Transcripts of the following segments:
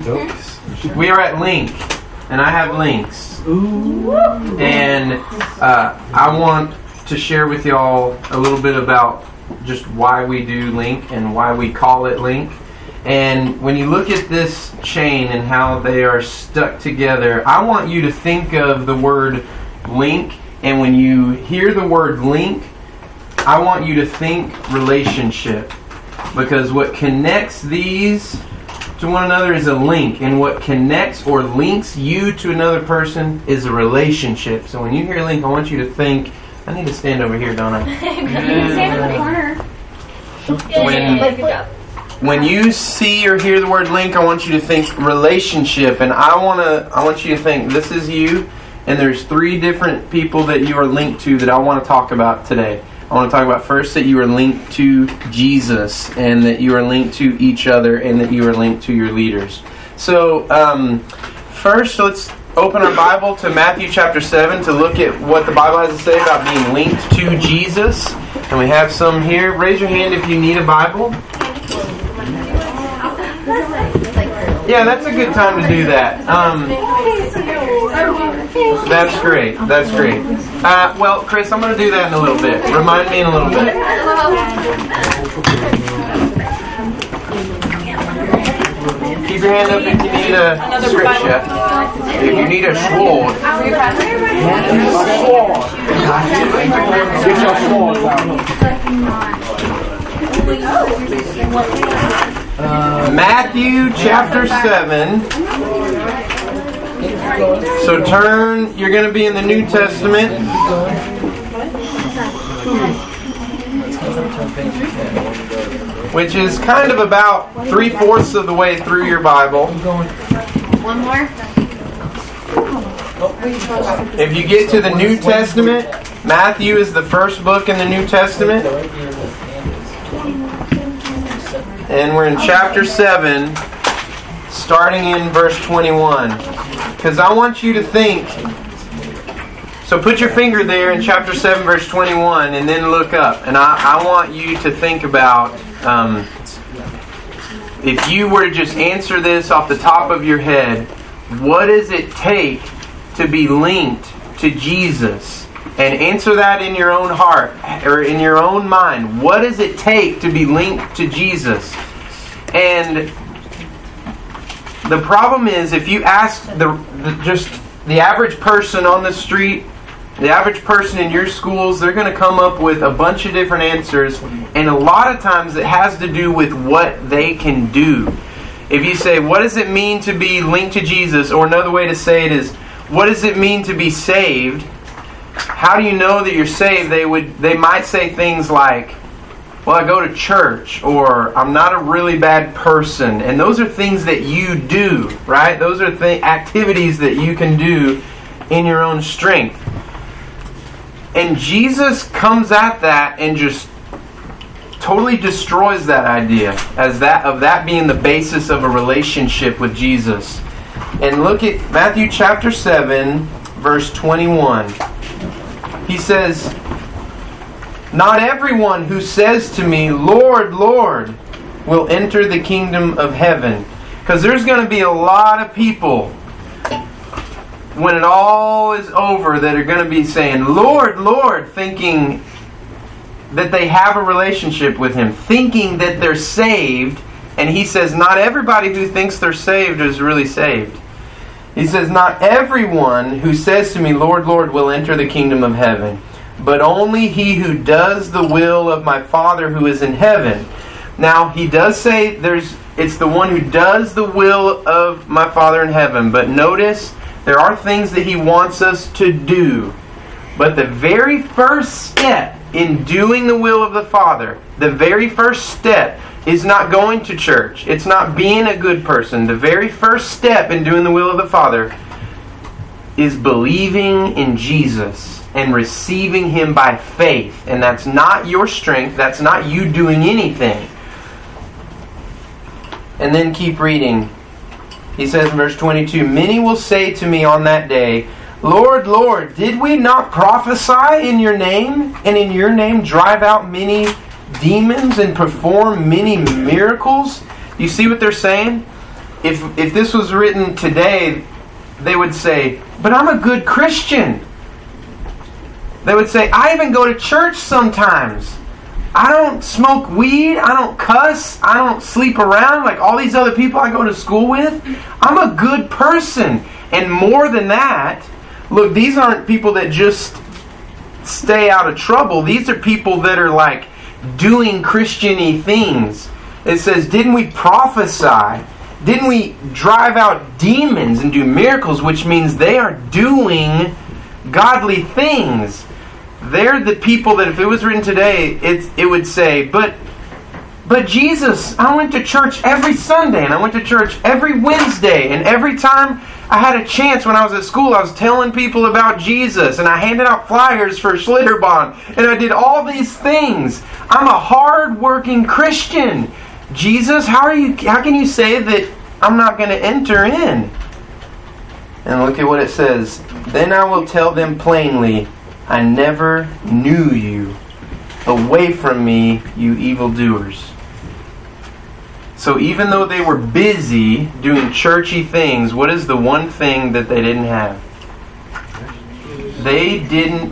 We are at Link, and I have links. And I want to share with y'all a little bit about just why we do Link and why we call it Link. And when you look at this chain and how they are stuck together, I want you to think of the word link. And when you hear the word link, I want you to think relationship. Because what connects these to one another is a link. And what connects or links you to another person is a relationship. So when you hear link, I want you to think, I need to stand over here, don't I? Stand in the corner. When you see or hear the word link, I want you to think relationship. And I want you to think, this is you, and there's 3 different people that you are linked to that I want to talk about today. I want to talk about first that you are linked to Jesus, and that you are linked to each other, and that you are linked to your leaders. So, first, let's open our Bible to Matthew chapter 7 to look at what the Bible has to say about being linked to Jesus. And we have some here. Raise your hand if you need a Bible. Yeah, that's a good time to do that. That's great. That's great. Well, Chris, I'm going to do that in a little bit. Remind me in a little bit. Keep your hand up if you need a scripture. If you need a sword. Get your sword out. Matthew chapter 7. So turn, you're going to be in the New Testament. Which is kind of about 3/4 of the way through your Bible. One more. If you get to the New Testament, Matthew is the first book in the New Testament. And we're in chapter 7, starting in verse 21. Because I want you to think. So put your finger there in chapter 7, verse 21, and then look up. And I want you to think about, if you were to just answer this off the top of your head, what does it take to be linked to Jesus? And answer that in your own heart, or in your own mind. What does it take to be linked to Jesus? And the problem is, if you ask the average person on the street, the average person in your schools, they're going to come up with a bunch of different answers. And a lot of times it has to do with what they can do. If you say, what does it mean to be linked to Jesus? Or another way to say it is, what does it mean to be saved? How do you know that you're saved? They might say things like, well, I go to church, or I'm not a really bad person. And those are things that you do, right? Those are activities that you can do in your own strength. And Jesus comes at that and just totally destroys that idea of that being the basis of a relationship with Jesus. And look at Matthew chapter 7, verse 21. He says, not everyone who says to me, Lord, Lord, will enter the kingdom of heaven. Because there's going to be a lot of people, when it all is over, that are going to be saying, Lord, Lord, thinking that they have a relationship with Him, thinking that they're saved. And He says, not everybody who thinks they're saved is really saved. He says, not everyone who says to me, Lord, Lord, will enter the kingdom of heaven, but only he who does the will of my Father who is in heaven. Now, He does say it's the one who does the will of my Father in heaven. But notice, there are things that He wants us to do. But the very first step in doing the will of the Father, the very first step is not going to church. It's not being a good person. The very first step in doing the will of the Father is believing in Jesus and receiving Him by faith. And that's not your strength. That's not you doing anything. And then keep reading. He says in verse 22, many will say to me on that day, Lord, Lord, did we not prophesy in your name, and in your name drive out many demons and perform many miracles? You see what they're saying? if this was written today, they would say, but I'm a good Christian. They would say, I even go to church sometimes. I don't smoke weed. I don't cuss. I don't sleep around like all these other people I go to school with. I'm a good person. And more than that, look, these aren't people that just stay out of trouble. These are people that are like doing Christian-y things. It says, didn't we prophesy? Didn't we drive out demons and do miracles? Which means they are doing godly things. They're the people that if it was written today, it would say, but Jesus, I went to church every Sunday and I went to church every Wednesday, and every time I had a chance when I was at school, I was telling people about Jesus, and I handed out flyers for Schlitterbahn, and I did all these things. I'm a hard-working Christian. Jesus, how can you say that I'm not going to enter in? And look at what it says. Then I will tell them plainly, I never knew you. Away from me, you evildoers. So even though they were busy doing churchy things, what is the one thing that they didn't have? They didn't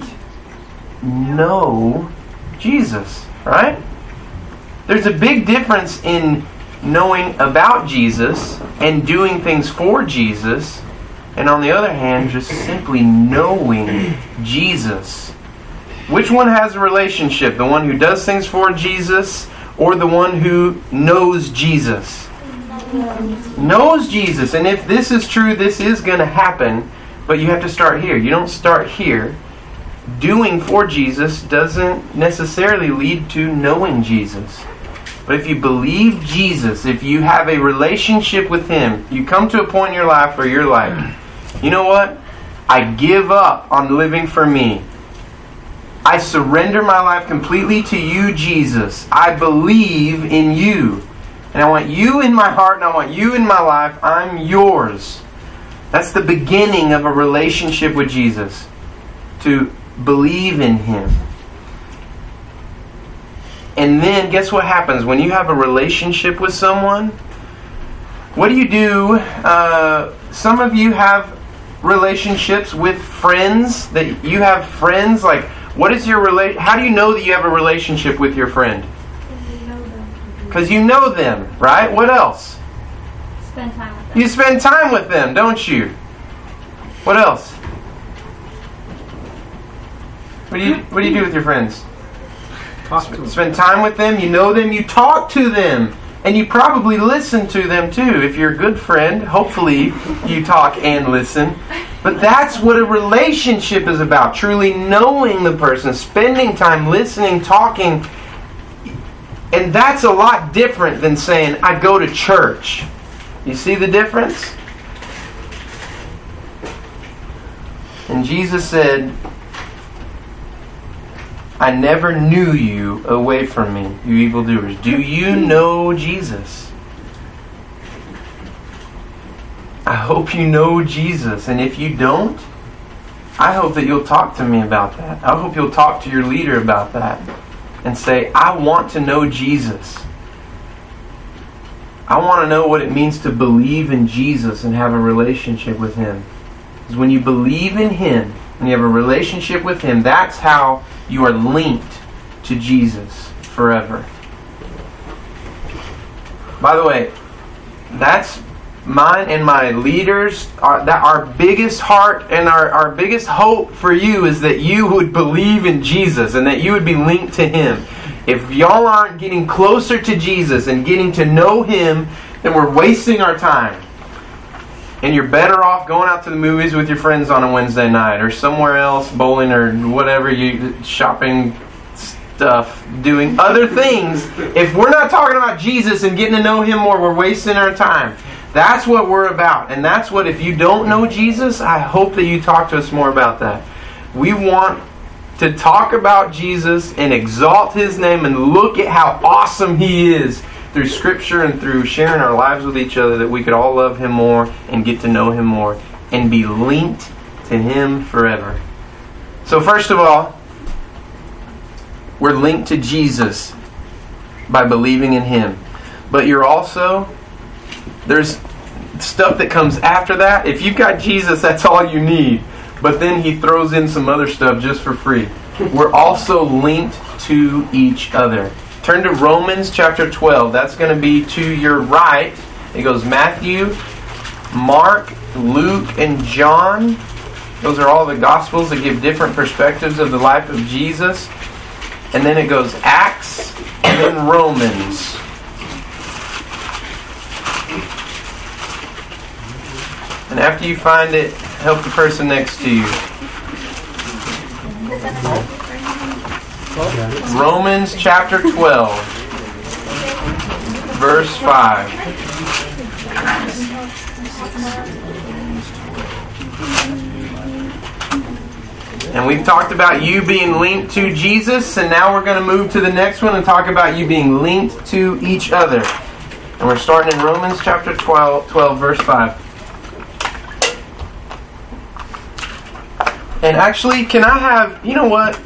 know Jesus, right? There's a big difference in knowing about Jesus and doing things for Jesus, and on the other hand, just simply knowing Jesus. Which one has a relationship? The one who does things for Jesus, or the one who knows Jesus? Knows Jesus. And if this is true, this is going to happen, but you have to start here. You don't start here. Doing for Jesus doesn't necessarily lead to knowing Jesus. But if you believe Jesus, if you have a relationship with Him, you come to a point in your life where you're like, you know what? I give up on living for me. I surrender my life completely to you, Jesus. I believe in you. And I want you in my heart and I want you in my life. I'm yours. That's the beginning of a relationship with Jesus. To believe in Him. And then guess what happens when you have a relationship with someone? What do? Some of you have relationships with friends. That you have friends. Like, what is your how do you know that you have a relationship with your friend? Because you know them, right? What else? Spend time with them. You spend time with them, don't you? What else? What do you do with your friends? Spend time with them, you know them, you talk to them, and you probably listen to them too. If you're a good friend, hopefully you talk and listen. But that's what a relationship is about. Truly knowing the person, spending time listening, talking. And that's a lot different than saying, I go to church. You see the difference? And Jesus said, I never knew you. Away from me, you evildoers. Do you know Jesus? I hope you know Jesus. And if you don't, I hope that you'll talk to me about that. I hope you'll talk to your leader about that. And say, I want to know Jesus. I want to know what it means to believe in Jesus and have a relationship with Him. Because when you believe in Him, when you have a relationship with Him, that's how you are linked to Jesus forever. By the way, that's mine and my leaders. Our biggest heart and our biggest hope for you is that you would believe in Jesus and that you would be linked to Him. If y'all aren't getting closer to Jesus and getting to know Him, then we're wasting our time. And you're better off going out to the movies with your friends on a Wednesday night, or somewhere else, bowling or whatever, shopping stuff, doing other things. If we're not talking about Jesus and getting to know Him more, we're wasting our time. That's what we're about. And that's what, if you don't know Jesus, I hope that you talk to us more about that. We want to talk about Jesus and exalt His name and look at how awesome He is through Scripture and through sharing our lives with each other, that we could all love Him more and get to know Him more and be linked to Him forever. So first of all, we're linked to Jesus by believing in Him. But you're also, there's stuff that comes after that. If you've got Jesus, that's all you need. But then he throws in some other stuff just for free. We're also linked to each other. Turn to Romans chapter 12. That's going to be to your right. It goes Matthew, Mark, Luke, and John. Those are all the Gospels that give different perspectives of the life of Jesus. And then it goes Acts and then Romans. And after you find it, help the person next to you. Romans chapter 12, verse 5. And we've talked about you being linked to Jesus, and now we're going to move to the next one and talk about you being linked to each other. And we're starting in Romans chapter 12 verse 5. And actually, can I have, you know what?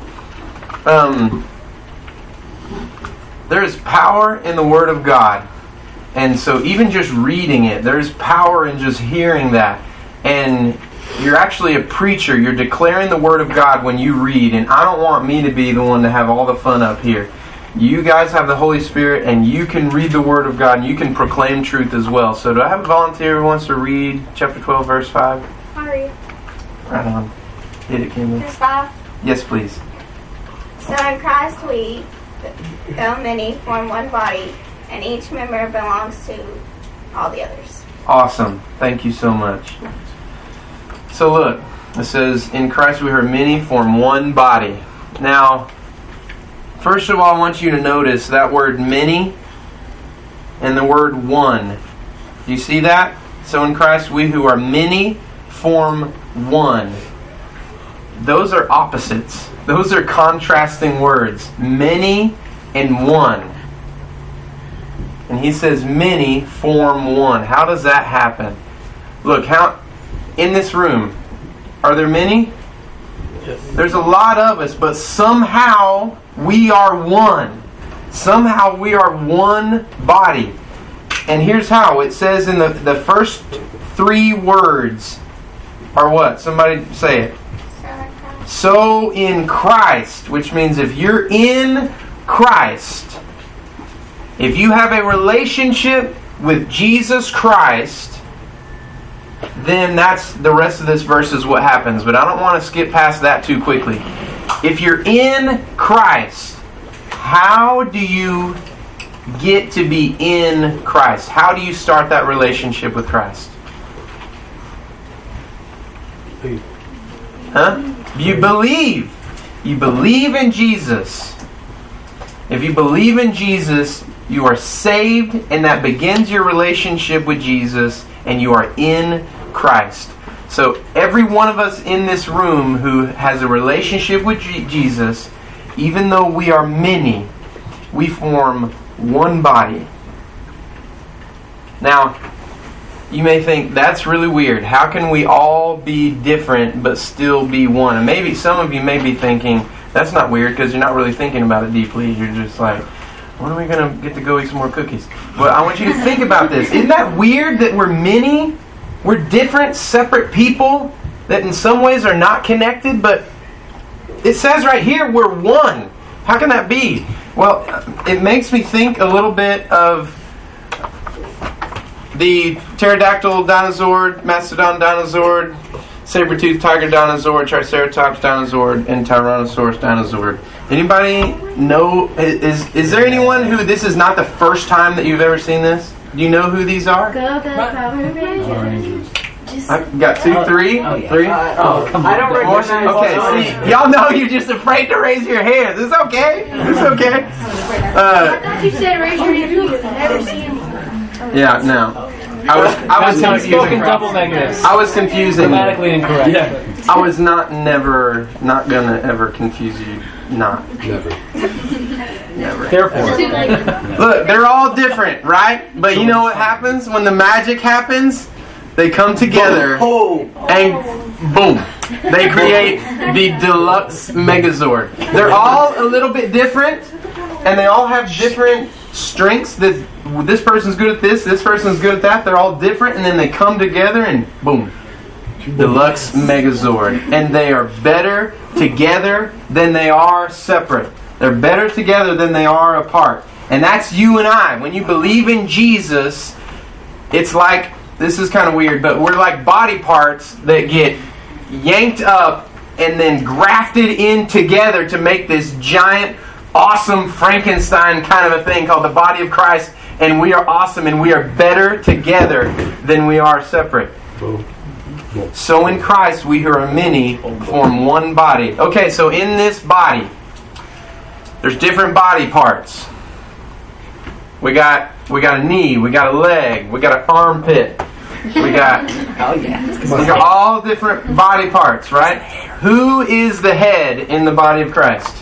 There is power in the Word of God. And so even just reading it, there's power in just hearing that. And you're actually a preacher. You're declaring the Word of God when you read. And I don't want me to be the one to have all the fun up here. You guys have the Holy Spirit, and you can read the Word of God, and you can proclaim truth as well. So do I have a volunteer who wants to read chapter 12, verse 5? I'll read. Right on. Hit it, Kimberly. Verse 5. Yes, please. So in Christ we, though many, form one body, and each member belongs to all the others. Awesome. Thank you so much. So look, it says, in Christ we are many, form one body. Now, first of all, I want you to notice that word many and the word one. Do you see that? So in Christ we who are many form one. Those are opposites. Those are contrasting words. Many and one. And he says many form one. How does that happen? Look, how in this room, are there many? Yes. There's a lot of us, but somehow we are one. Somehow we are one body. And here's how. It says in the first three words are what? Somebody say it. So in Christ, which means if you're in Christ, if you have a relationship with Jesus Christ, then that's the rest of this verse is what happens. But I don't want to skip past that too quickly. If you're in Christ, how do you get to be in Christ? How do you start that relationship with Christ? Huh? You believe. You believe in Jesus. If you believe in Jesus, you are saved, and that begins your relationship with Jesus, and you are in Christ. So every one of us in this room who has a relationship with Jesus, even though we are many, we form one body. Now, you may think, that's really weird. How can we all be different but still be one? And maybe some of you may be thinking, that's not weird because you're not really thinking about it deeply. You're just like, when are we going to get to go eat some more cookies? But I want you to think about this. Isn't that weird that we're many? We're different, separate people that in some ways are not connected, but it says right here we're one. How can that be? Well, it makes me think a little bit of the pterodactyl dinosaur, mastodon dinosaur, saber-toothed tiger dinosaur, triceratops dinosaur, and tyrannosaurus dinosaur. Anybody know? Is there anyone who this is not the first time that you've ever seen this? Do you know who these are? Go Power Rangers. I've got two, three. Come on. I don't recognize. Okay, see, y'all know you're just afraid to raise your hands. It's okay. It's okay. I thought you said raise your hand too. I've never seen him. Yeah, no. I was confusing. Double negatives. I was confusing. Grammatically incorrect. Yeah. I was not gonna ever confuse you. Never. Therefore, look, they're all different, right? But you know what happens when the magic happens? They come together and boom, they create the deluxe Megazord. They're all a little bit different, and they all have different strengths that this person's good at this person's good at that. They're all different, and then they come together and boom, the Lux Megazord. And they are better together than they are separate. They're better together than they are apart. And that's you and I. When you believe in Jesus, it's like, this is kind of weird, but we're like body parts that get yanked up and then grafted in together to make this giant, awesome Frankenstein kind of a thing called the body of Christ. And we are awesome, and we are better together than we are separate. So in Christ, we who are many form one body. Okay, so in this body, there's different body parts. We got a knee, we got a leg, we got an armpit. We got all different body parts, right? Who is the head in the body of Christ?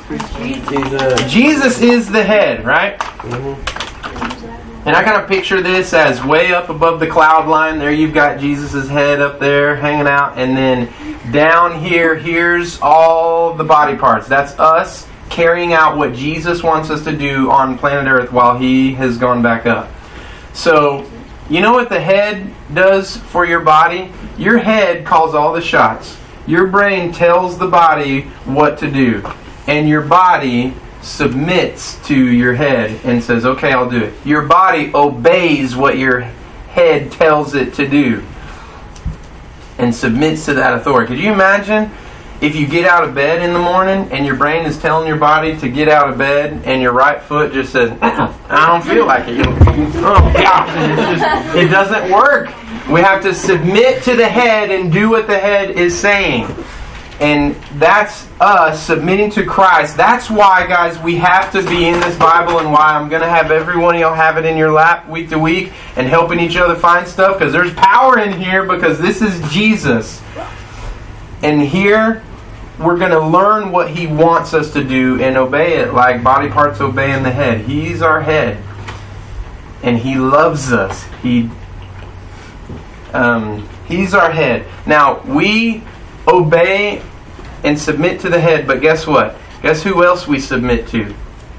Jesus is the head, right? And I kind of picture this as way up above the cloud line. There you've got Jesus' head up there hanging out. And then down here, here's all the body parts. That's us carrying out what Jesus wants us to do on planet Earth while He has gone back up. So, you know what the head does for your body? Your head calls all the shots. Your brain tells the body what to do. And your body submits to your head and says, okay, I'll do it. Your body obeys what your head tells it to do and submits to that authority. Could you imagine if you get out of bed in the morning and your brain is telling your body to get out of bed and your right foot just says, I don't feel like it. Oh gosh, it doesn't work. We have to submit to the head and do what the head is saying. And that's us submitting to Christ. That's why, guys, we have to be in this Bible, and why I'm going to have every one of y'all have it in your lap week to week and helping each other find stuff, because there's power in here, because this is Jesus. And here, we're going to learn what He wants us to do and obey it like body parts obeying the head. He's our head. And He loves us. He's our head. Now, we obey and submit to the head, but guess what? Guess who else we submit to?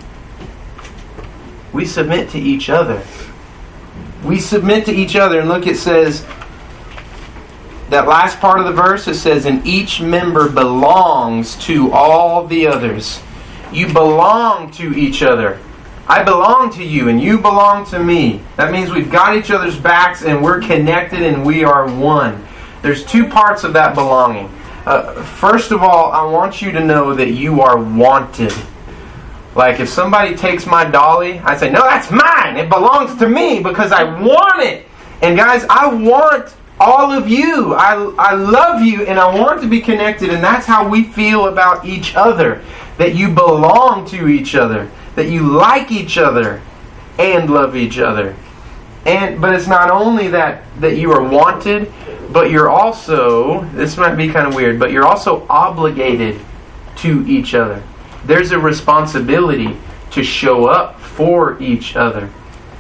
We submit to each other. We submit to each other. And look, it says, that last part of the verse, it says, and each member belongs to all the others. You belong to each other. I belong to you and you belong to me. That means we've got each other's backs and we're connected and we are one. There's two parts of that belonging. First of all, I want you to know that you are wanted. Like if somebody takes my dolly, I say, no, that's mine. It belongs to me because I want it. And guys, I want all of you. I love you and I want to be connected. And that's how we feel about each other. That you belong to each other. That you like each other and love each other. But it's not only that you are wanted, but you're also, this might be kind of weird, but you're also obligated to each other. There's a responsibility to show up for each other.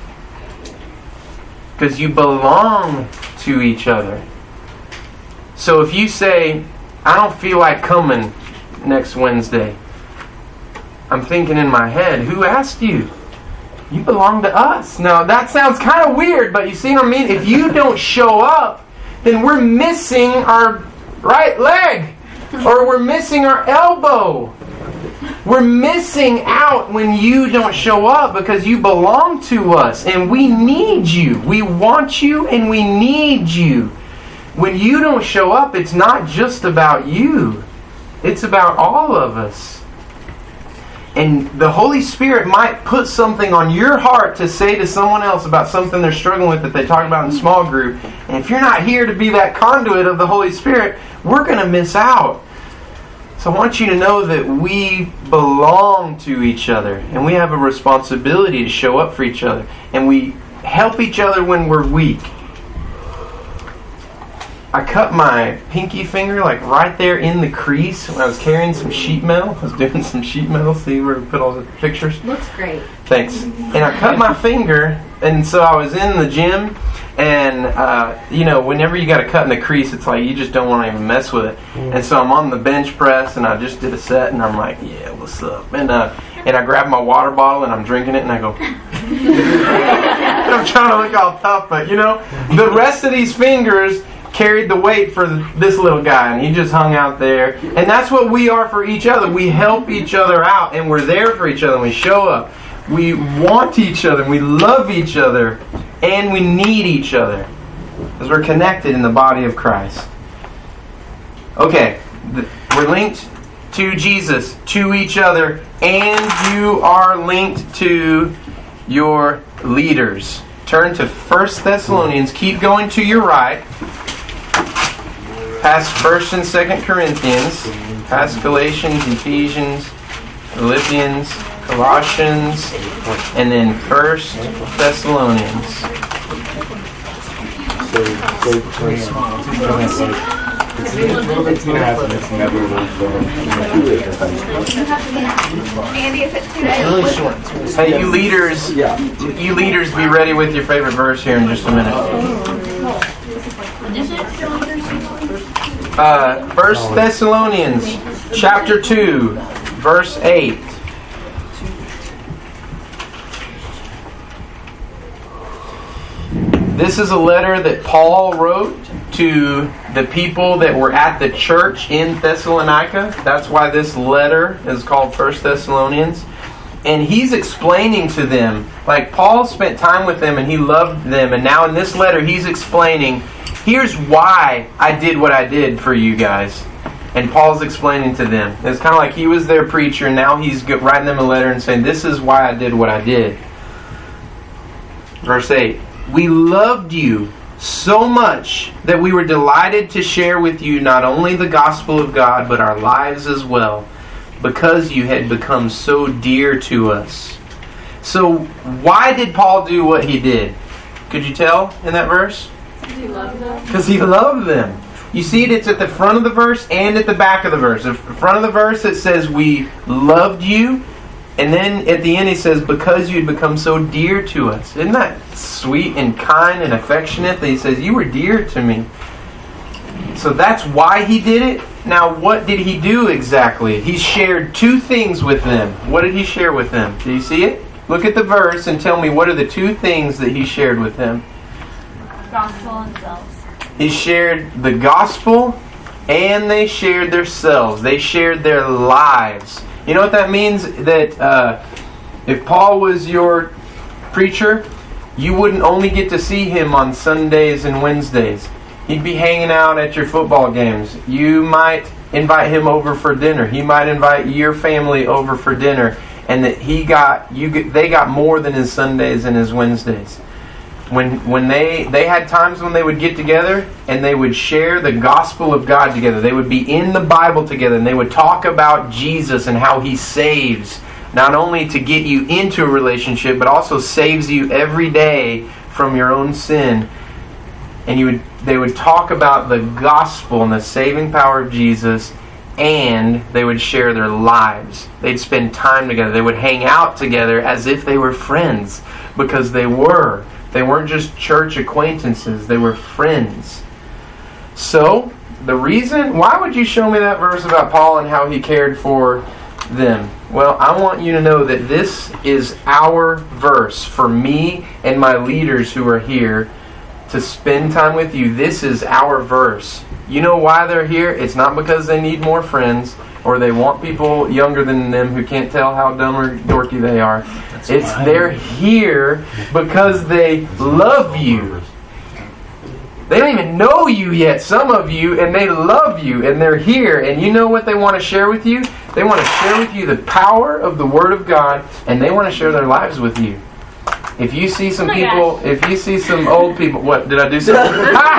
Because you belong to each other. So if you say, I don't feel like coming next Wednesday, I'm thinking in my head, who asked you? You belong to us. Now, that sounds kind of weird, but you see what I mean? If you don't show up, then we're missing our right leg. Or we're missing our elbow. We're missing out when you don't show up because you belong to us. And we need you. We want you and we need you. When you don't show up, it's not just about you. It's about all of us. And the Holy Spirit might put something on your heart to say to someone else about something they're struggling with that they talk about in small group. And if you're not here to be that conduit of the Holy Spirit, we're going to miss out. So I want you to know that we belong to each other. And we have a responsibility to show up for each other. And we help each other when we're weak. I cut my pinky finger like right there in the crease when I was carrying some sheet metal. I was doing some sheet metal. See where we put all the pictures? Looks great. Thanks. And I cut my finger, and so I was in the gym, and you know, whenever you got a cut in the crease, it's like you just don't want to even mess with it. And so I'm on the bench press, and I just did a set, and I'm like, yeah, what's up? And I grab my water bottle, and I'm drinking it, and I go, and I'm trying to look all tough, but you know, the rest of these fingers carried the weight for this little guy, and he just hung out there. And that's what we are for each other. We help each other out, and we're there for each other, and we show up. We want each other, and we love each other, and we need each other, because we're connected in the body of Christ. Okay, we're linked to Jesus, to each other, and you are linked to your leaders. Turn to 1 Thessalonians. Keep going to your right. Past 1 and 2 Corinthians. Past Galatians, Ephesians, Philippians, Colossians, and then 1 Thessalonians. Andy, is it too Hey, you leaders, be ready with your favorite verse here in just a minute. 1 Thessalonians chapter 2, verse 8. This is a letter that Paul wrote to the people that were at the church in Thessalonica. That's why this letter is called 1 Thessalonians. And he's explaining to them, like Paul spent time with them and he loved them. And now in this letter he's explaining, here's why I did what I did for you guys. And Paul's explaining to them. It's kind of like he was their preacher, and now he's writing them a letter and saying, this is why I did what I did. Verse 8. We loved you so much that we were delighted to share with you not only the gospel of God, but our lives as well, because you had become so dear to us. So why did Paul do what he did? Could you tell in that verse? Because he loved them. Because he loved them. You see it's at the front of the verse and at the back of the verse. At the front of the verse it says, we loved you. And then at the end he says, because you'd become so dear to us. Isn't that sweet and kind and affectionate that he says, you were dear to me? So that's why he did it. Now what did he do exactly? He shared two things with them. What did he share with them? Do you see it? Look at the verse and tell me, what are the two things that he shared with them? Gospel and selves. He shared the gospel and they shared their selves. They shared their lives. You know what that means? That if Paul was your preacher, you wouldn't only get to see him on Sundays and Wednesdays. He'd be hanging out at your football games. You might invite him over for dinner. He might invite your family over for dinner. And that they got more than his Sundays and his Wednesdays. When they had times when they would get together and they would share the gospel of God together. They would be in the Bible together and they would talk about Jesus and how He saves, not only to get you into a relationship, but also saves you every day from your own sin. And they would talk about the gospel and the saving power of Jesus, and they would share their lives. They'd spend time together. They would hang out together as if they were friends, because they were. They weren't just church acquaintances. They were friends. So, the reason... Why would you show me that verse about Paul and how he cared for them? Well, I want you to know that this is our verse for me and my leaders who are here to spend time with you. This is our verse. You know why they're here? It's not because they need more friends or they want people younger than them who can't tell how dumb or dorky they are. They're here because they love you. They don't even know you yet, some of you, and they love you, and they're here. And you know what they want to share with you? They want to share with you the power of the Word of God, and they want to share their lives with you. If you see some if you see some old people, what, did I do something?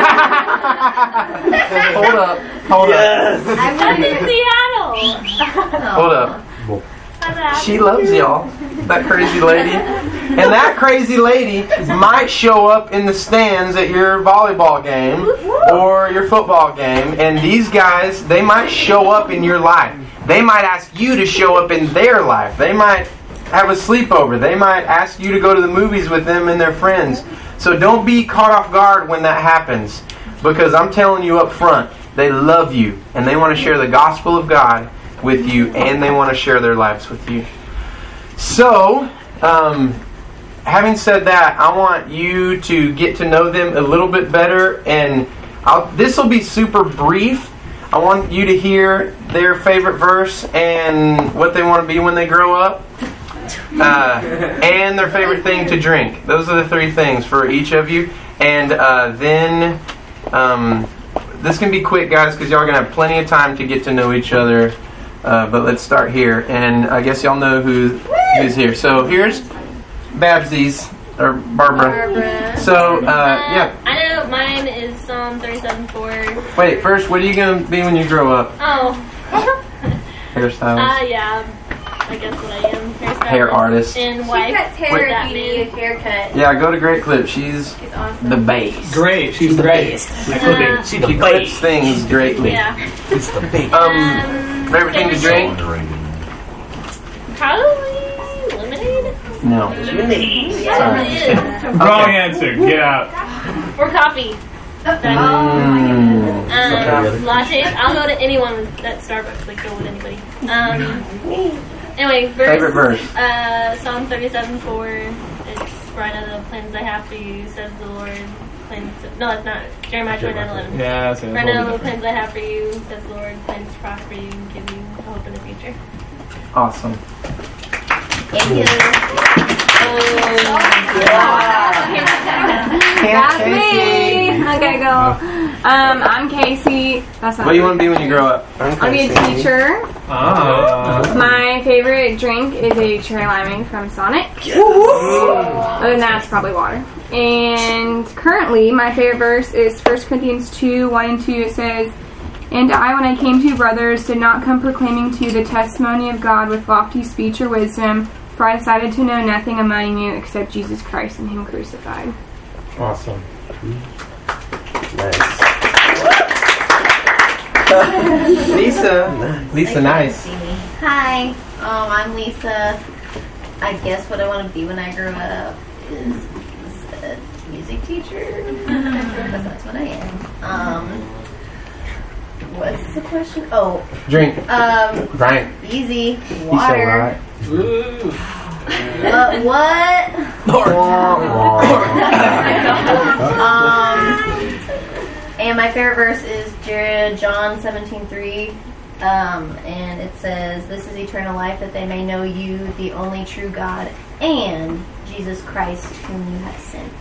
Hold up. I'm in Seattle. Hold up. She loves y'all. that crazy lady. And that crazy lady might show up in the stands at your volleyball game or your football game. And these guys, they might show up in your life. They might ask you to show up in their life. They might have a sleepover. They might ask you to go to the movies with them and their friends. So don't be caught off guard when that happens. Because I'm telling you up front, they love you. And they want to share the gospel of God with you. And they want to share their lives with you. So, having said that, I want you to get to know them a little bit better. And this will be super brief. I want you to hear their favorite verse and what they want to be when they grow up. And their favorite thing to drink. Those are the 3 things for each of you. And then this can be quick, guys, because y'all are going to have plenty of time to get to know each other. But let's start here. And I guess y'all know who's here. So here's Babsies, or Barbara. So, yeah. I know mine is Psalm 37:4. Wait, first, what are you going to be when you grow up? Oh. Hairstyles? Yeah. I guess what I am. Hair artist. And wife. Hair that a means. haircut. Yeah, go to Great Clip. She's awesome. the base. Great. She's great. She clips things greatly. Yeah. It's the base. Favorite thing to drink? Probably lemonade. No. Yeah, it is. Wrong answer. Get out. Or coffee. Lattes. I'll go to anyone at Starbucks. Like, go with anybody. Anyway, favorite verse? Psalm 37:4. It's for I know the plans I have for you, says the Lord. No, it's not. Jeremiah 29:11. Yeah, For I know the plans I have for you, says the Lord. Plans to prosper you and give you a hope in the future. Awesome. Thank you. That's me. Okay, go. I'm Casey. That's not What do you want to be when you grow up? I'll be a teacher. My favorite drink is a cherry limeade from Sonic. Other than that, it's probably water. And currently, my favorite verse is 1 Corinthians 2:1-2. It says, "And I, when I came to you, brothers, did not come proclaiming to you the testimony of God with lofty speech or wisdom, for I decided to know nothing among you except Jesus Christ and Him crucified." Awesome. Nice. Lisa, nice. Hi, I'm Lisa. I guess what I want to be when I grow up is a music teacher. Because that's what I am. What's the question? Oh. Drink. Brian. Easy. Water. What? And my favorite verse is John 17:3. And it says, "This is eternal life, that they may know you, the only true God, and Jesus Christ, whom you have sent."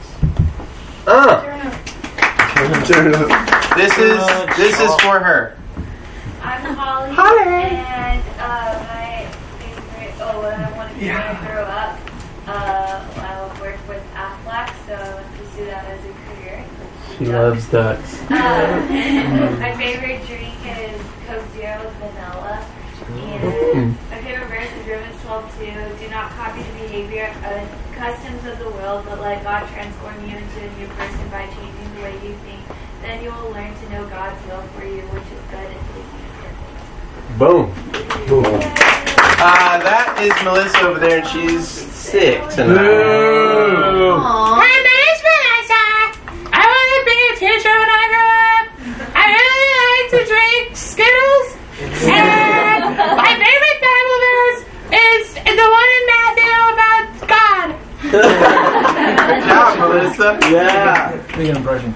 This is for her. I'm Holly. And my favorite, what I want to do when I grow up, I'll work with Aflac, so I'll pursue that as a career. She loves ducks. My favorite drink is Coke Zero with vanilla. And my favorite verse is Romans 12:2. "Do not copy the behavior and customs of the world, but let God transform you into a new person by changing the way you think. Then you will learn to know God's will for you, which is good and pleasing and perfect." Boom. That is Melissa over there, and she's sick tonight. Aww. My name's Melissa. I want to be a teacher when I grow up. I really like to drink Skittles. And my favorite Bible verse is the one in Matthew about God. Good job, Melissa. Yeah. Speaking of brushing.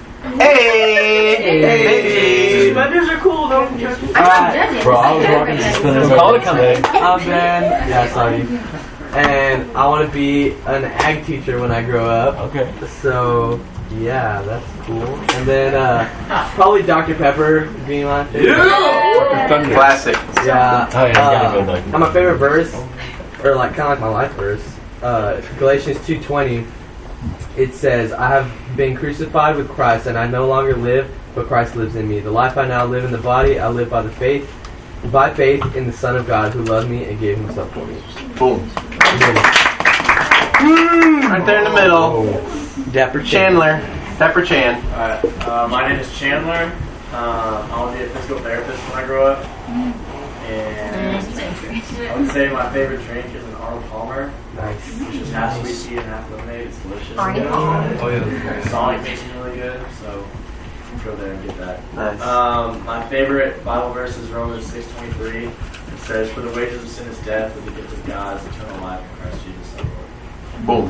Hey. Suspenders are cool, though. Bro, I was rocking suspenders today. I'm Ben. Yeah, sorry. And I want to be an ag teacher when I grow up. Okay. So, yeah, that's cool. And then probably Dr. Pepper being my favorite. Yeah! Classic. Yeah. Oh, yeah, and my favorite verse, or like kind of like my life verse, Galatians 2:20. It says, "I have been crucified with Christ, and I no longer live, but Christ lives in me. The life I now live in the body, I live by faith in the Son of God, who loved me and gave Himself for me." Boom. Right there in the middle. Dapper Chandler. Dapper Chan. Alright, my name is Chandler. I want to be a physical therapist when I grow up. And I would say my favorite drink is an Arnold Palmer. Nice. Which is half sweet tea and half lemonade. It's delicious. Arnold Palmer. Oh yeah. Sonic makes it really good, so go there and get that. Nice. My favorite Bible verse is Romans 6:23. It says, "For the wages of sin is death, but the gift of God is eternal life in Christ Jesus our Lord." Boom.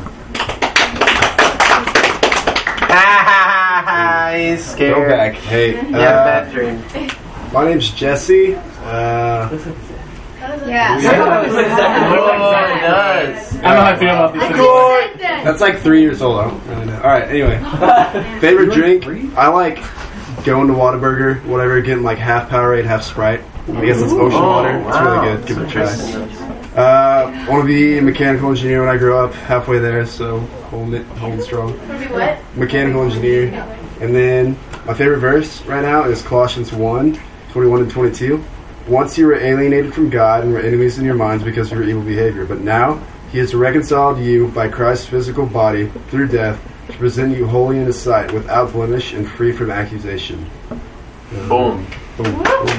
He's scared. Go back. Hey. Bad dream. My name's Jesse. Yeah. Oh, it does. I don't know how I feel about this. That's like 3 years old. I don't really know. Alright, anyway. Favorite drink? I like going to Whataburger, whatever, getting like half Powerade, half Sprite. I guess it's ocean water. It's really good. Give it a try. I want to be a mechanical engineer when I grow up. Halfway there, so holding strong. What? Mechanical engineer. And then my favorite verse right now is Colossians 1:21 and 22. Once you were alienated from God and were enemies in your minds because of your evil behavior, but now He has reconciled you by Christ's physical body through death to present you holy in His sight, without blemish and free from accusation. Boom. Boom.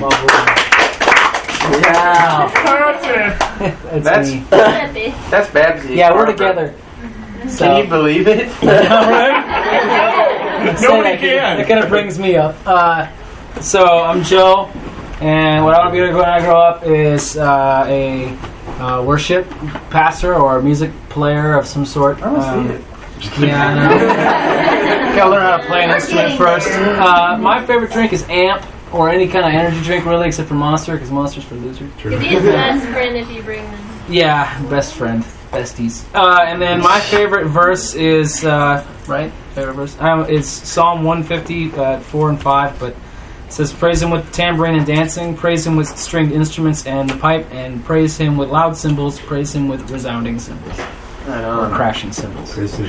Yeah. That's me. that's Babsy. Yeah, we're together. So. Can you believe it? Nobody can. That kind of brings me up. So I'm Joe, and what I want to be when I grow up is a worship pastor or a music player of some sort. Yeah, gotta learn how to play an instrument first. My favorite drink is Amp, or any kind of energy drink, really, except for Monster, because Monster's for losers. It'd be his best friend if you bring them. Yeah, best friend, besties. And then my favorite verse is favorite verse. It's Psalm 150, 4 and 5, but it says, "Praise Him with tambourine and dancing, praise Him with stringed instruments and the pipe, and praise Him with loud cymbals, praise Him with resounding cymbals." Or crashing cymbals.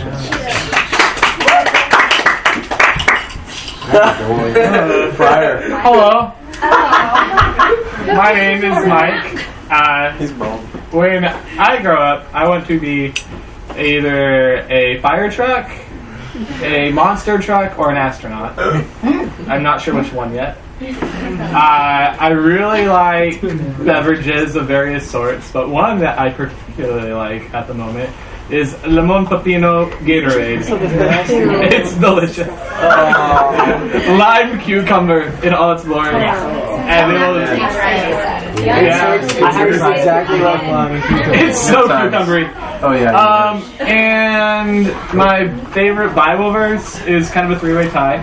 Hello. My name is Mike. When I grow up, I want to be either a fire truck, a monster truck, or an astronaut. I'm not sure which one yet. I really like beverages of various sorts, but one that I particularly like at the moment is Lemon Pepino Gatorade. It's delicious. Lime cucumber in all its glory. And exactly like lime. It's so cucumbery. Oh yeah. And my favorite Bible verse is kind of a three-way tie.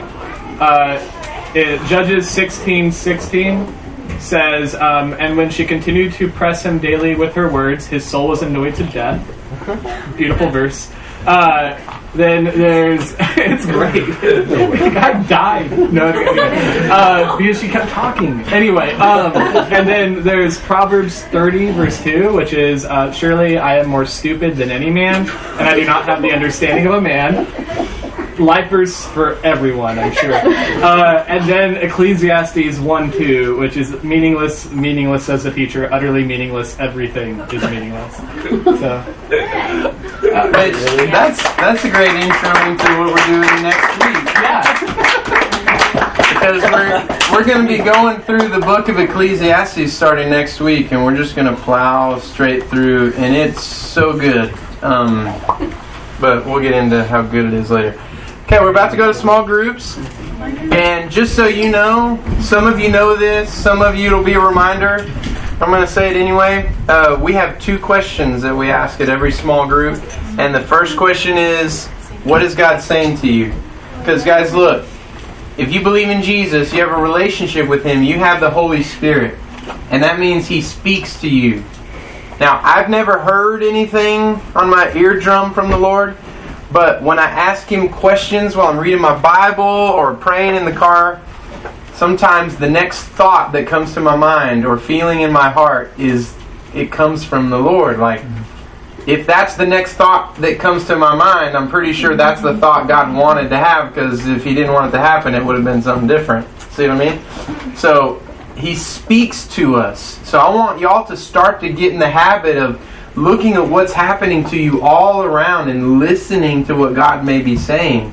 Judges 16:16 says, "And when she continued to press him daily with her words, his soul was annoyed to death." Beautiful verse. Then there's, it's great. The guy died. No, because she kept talking. Anyway, and then there's Proverbs 30 verse 2, which is, "Surely I am more stupid than any man, and I do not have the understanding of a man." Life verse for everyone, I'm sure. And then Ecclesiastes 1:2, which is meaningless, meaningless says the teacher, utterly meaningless, everything is meaningless. So that's a great intro into what we're doing next week. yeah. Because we're going to be going through the book of Ecclesiastes starting next week, and we're just going to plow straight through, and it's so good. But we'll get into how good it is later. Okay, we're about to go to small groups. And just so you know, some of you know this, some of you it'll be a reminder. I'm going to say it anyway. We have 2 questions that we ask at every small group. And the first question is, what is God saying to you? Because guys, look, if you believe in Jesus, you have a relationship with Him, you have the Holy Spirit. And that means He speaks to you. Now, I've never heard anything on my eardrum from the Lord, but when I ask Him questions while I'm reading my Bible or praying in the car, sometimes the next thought that comes to my mind or feeling in my heart it comes from the Lord. Like, if that's the next thought that comes to my mind, I'm pretty sure that's the thought God wanted to have, because if He didn't want it to happen, it would have been something different. See what I mean? So He speaks to us. So I want y'all to start to get in the habit of looking at what's happening to you all around and listening to what God may be saying.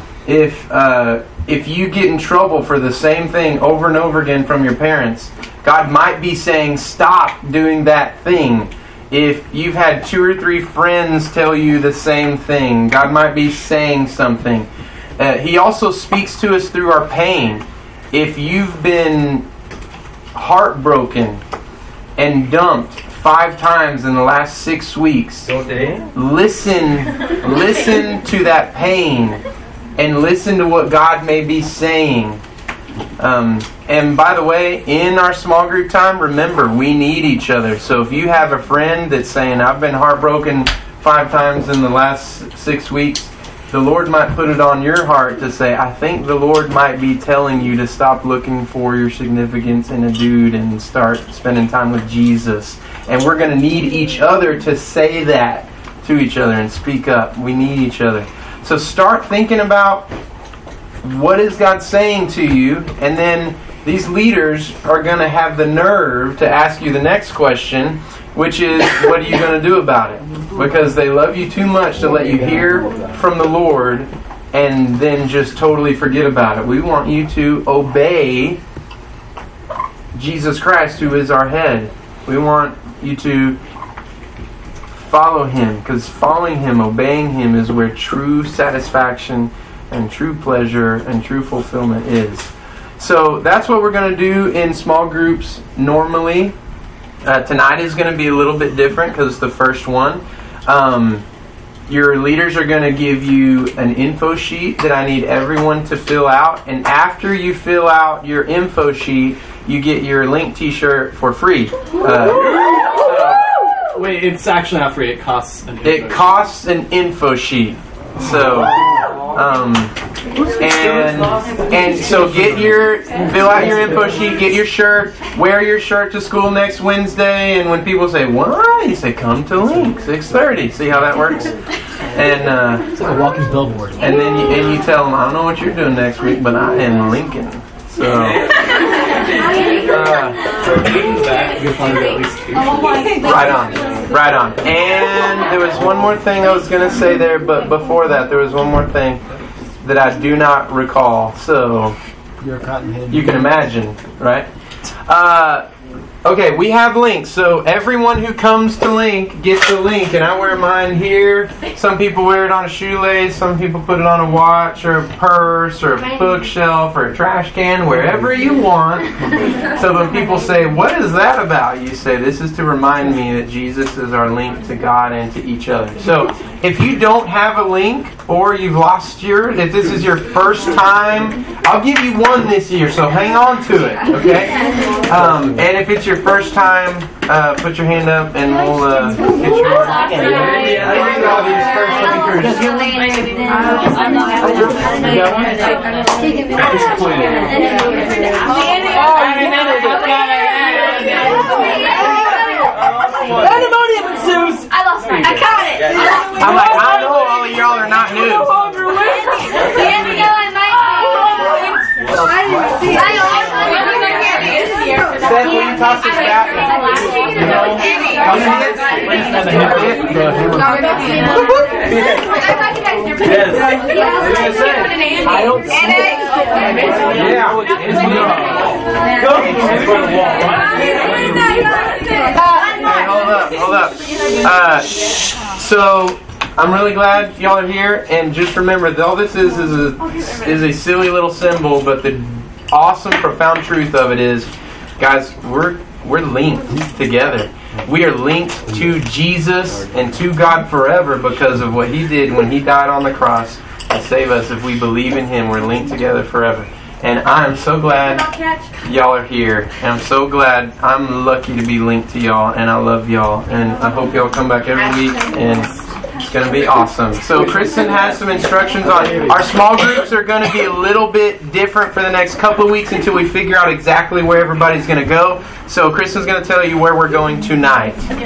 If you get in trouble for the same thing over and over again from your parents, God might be saying, stop doing that thing. If you've had 2 or 3 friends tell you the same thing, God might be saying something. He also speaks to us through our pain. If you've been heartbroken and dumped 5 times in the last 6 weeks, listen to that pain and listen to what God may be saying. And by the way, in our small group time, remember, we need each other. So if you have a friend that's saying, I've been heartbroken 5 times in the last 6 weeks, the Lord might put it on your heart to say, I think the Lord might be telling you to stop looking for your significance in a dude and start spending time with Jesus. And we're going to need each other to say that to each other and speak up. We need each other. So start thinking about what is God saying to you, and then these leaders are going to have the nerve to ask you the next question, which is, what are you going to do about it? Because they love you too much to let you hear from the Lord and then just totally forget about it. We want you to obey Jesus Christ, who is our head. We want you to follow Him, because following Him, obeying Him, is where true satisfaction and true pleasure and true fulfillment is. So that's what we're going to do in small groups normally. Tonight is going to be a little bit different because it's the first one. Your leaders are going to give you an info sheet that I need everyone to fill out. And after you fill out your info sheet, you get your Link t-shirt for free. Wait, it's actually not free. It costs an info sheet. It costs an info sheet. So, and so fill out your info sheet, get your shirt, wear your shirt to school next Wednesday, and when people say, what? You say, come to Link, 6:30. See how that works? And it's like a walking billboard. And then you tell them, I don't know what you're doing next week, but I am Lincoln. So, right on. And there was one more thing I was going to say there, but before that, there was one more thing that I do not recall. So, you can imagine, right? Okay, we have links. So everyone who comes to Link gets a link, and I wear mine here. Some people wear it on a shoelace. Some people put it on a watch or a purse or a bookshelf or a trash can, wherever you want. So when people say, what is that about? You say, this is to remind me that Jesus is our link to God and to each other. So if you don't have a link, or you've lost if this is your first time, I'll give you one this year, so hang on to it, okay? And if it's your first time, put your hand up and we'll get your... all these first speakers. Pandemonium ensues. I lost mine. I caught it. I'm like, I know all of y'all are not new. Seth, will you toss this back? I don't see Hold up. So I'm really glad y'all are here, and just remember that all this is a silly little symbol, but the awesome, profound truth of it is, guys, we're linked together. We are linked to Jesus and to God forever because of what He did when He died on the cross to save us. If we believe in Him, we're linked together forever. And I'm so glad y'all are here. And I'm so glad I'm lucky to be linked to y'all. And I love y'all. And I hope y'all come back every week. And it's going to be awesome. So Kristen has some instructions on our small groups are going to be a little bit different for the next couple of weeks until we figure out exactly where everybody's going to go. So Kristen's going to tell you where we're going tonight.